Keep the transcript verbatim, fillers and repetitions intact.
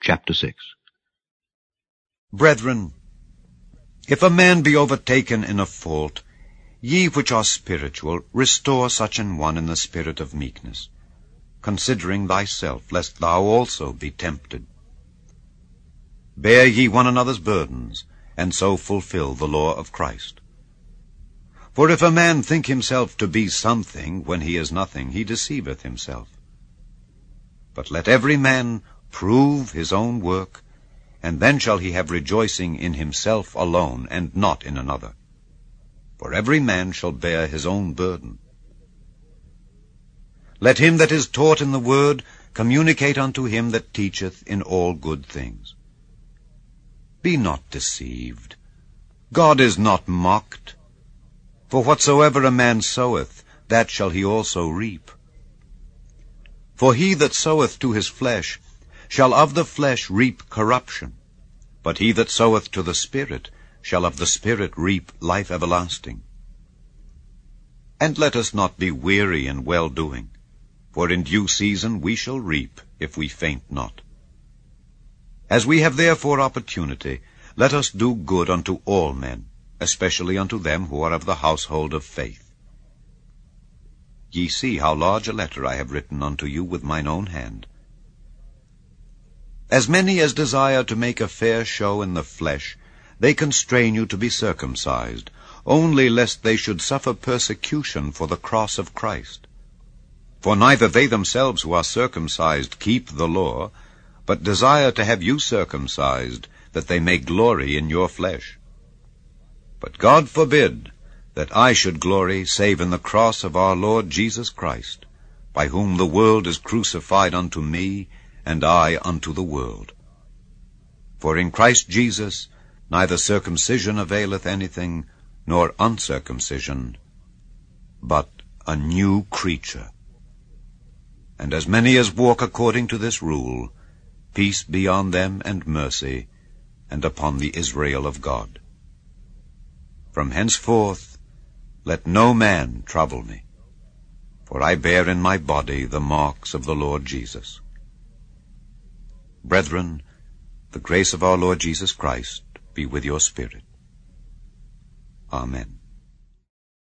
Chapter six. Brethren, if a man be overtaken in a fault, ye which are spiritual, restore such an one in the spirit of meekness, considering thyself, lest thou also be tempted. Bear ye one another's burdens, and so fulfill the law of Christ. For if a man think himself to be something when he is nothing, he deceiveth himself. But let every man prove his own work, and then shall he have rejoicing in himself alone, and not in another. For every man shall bear his own burden. Let him that is taught in the word communicate unto him that teacheth in all good things. Be not deceived. God is not mocked. For whatsoever a man soweth, that shall he also reap. For he that soweth to his flesh shall of the flesh reap corruption, but he that soweth to the Spirit shall of the Spirit reap life everlasting. And let us not be weary in well-doing, for in due season we shall reap, if we faint not. As we have therefore opportunity, let us do good unto all men, especially unto them who are of the household of faith. Ye see how large a letter I have written unto you with mine own hand. As many as desire to make a fair show in the flesh, they constrain you to be circumcised, only lest they should suffer persecution for the cross of Christ. For neither they themselves who are circumcised keep the law, but desire to have you circumcised, that they may glory in your flesh. But God forbid that I should glory save in the cross of our Lord Jesus Christ, by whom the world is crucified unto me, and I unto the world. For in Christ Jesus neither circumcision availeth anything, nor uncircumcision, but a new creature. And as many as walk according to this rule, peace be on them and mercy, and upon the Israel of God. From henceforth let no man trouble me, for I bear in my body the marks of the Lord Jesus. Brethren, the grace of our Lord Jesus Christ be with your spirit. Amen.